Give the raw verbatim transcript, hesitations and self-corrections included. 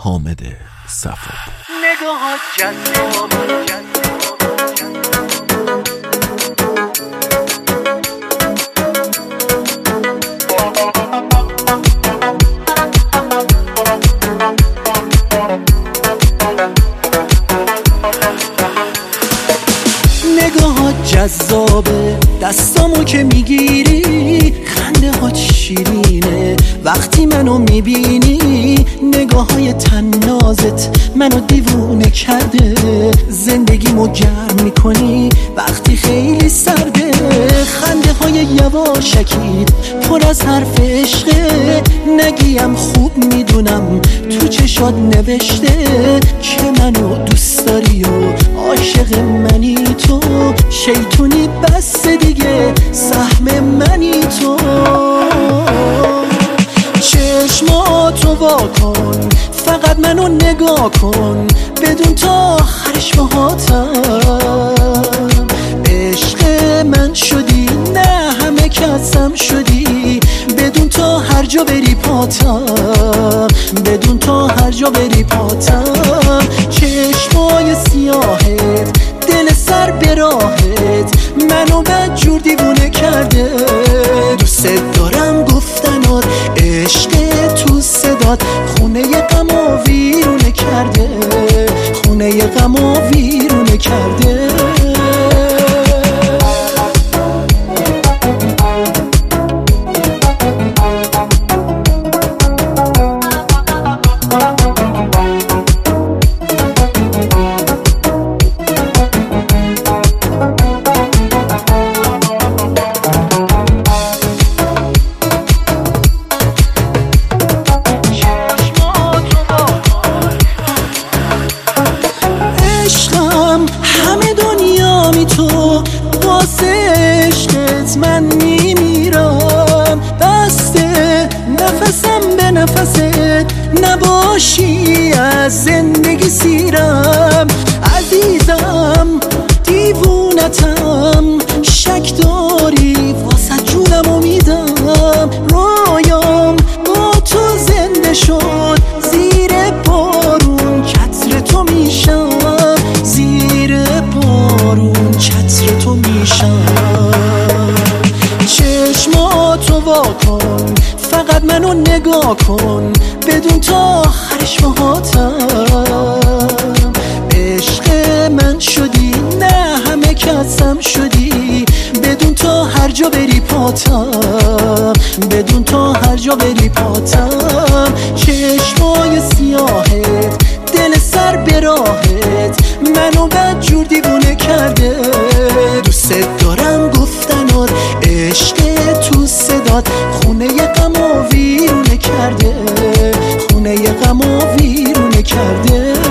حامد صفا. نگاهات جذاب جذابه، دستامو که میگیری خنده ها شیرینه، وقتی منو میبینی نگاه های تنازت منو دیوونه کرده، زندگیمو گرم میکنی وقتی خیلی سرده، خنده های یواشکیت پر از حرف عشقه، نگیم خوب میدونم تو چشات نوشته که منو دوست داری و عاشق منی تو، شیطونی بس دیگه سهم منی تو، چشماتو وا کن فقط منو نگاه کن بدون تا آخرش باهاتم، عشق من شدی نه همه کسم شدی، بدون تا هر جا بری پاتم، بدون تا هر جا بری پاتم، چشمای سیاهت دل سر به راهت منو بدجور دیوونه کرده، دوست دارم گفتنات عشق تو صدات خونه غمو ویرونه کرده، خونه غمو ویرونه کرده. عشقت من میمیرم، بسته نفسم به نفست نباشی از زندگی سیرم، عزیزم دیوونتم شک داری واسه جونم امیدم، رویام با تو زنده شد زیر بارون کتر تو میشم، زیر بارون کتر تو میشم، چشماتو وا کن فقط منو نگاه کن بدون تا آخرش باهاتم، عشق من شدی نه همه کسم شدی، بدون تا هر جا بری پاتم، بدون تا هر جا بری پاتم، چشمای سیاهت دل سر به راهت منو بدجور دیوونه کرده، دوست دارم گفتنات عشق تو صدات خونه غمو ویرونه کرده، خونه غمو ویرونه کرده.